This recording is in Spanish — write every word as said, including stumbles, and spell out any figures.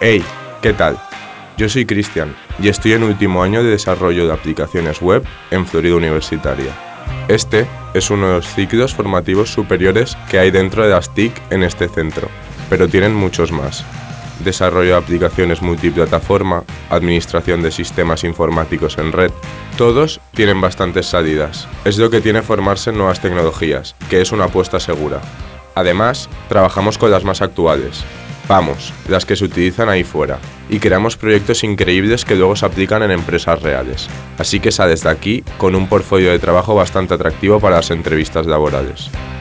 Hey, ¿qué tal? Yo soy Cristian y estoy en último año de desarrollo de aplicaciones web en Florida Universitaria. Este es uno de los ciclos formativos superiores que hay dentro de las T I C en este centro, pero tienen muchos más. Desarrollo de aplicaciones multiplataforma, administración de sistemas informáticos en red, todos tienen bastantes salidas. Es lo que tiene formarse en nuevas tecnologías, que es una apuesta segura. Además, trabajamos con las más actuales, vamos, las que se utilizan ahí fuera, y creamos proyectos increíbles que luego se aplican en empresas reales. Así que sales de aquí con un portfolio de trabajo bastante atractivo para las entrevistas laborales.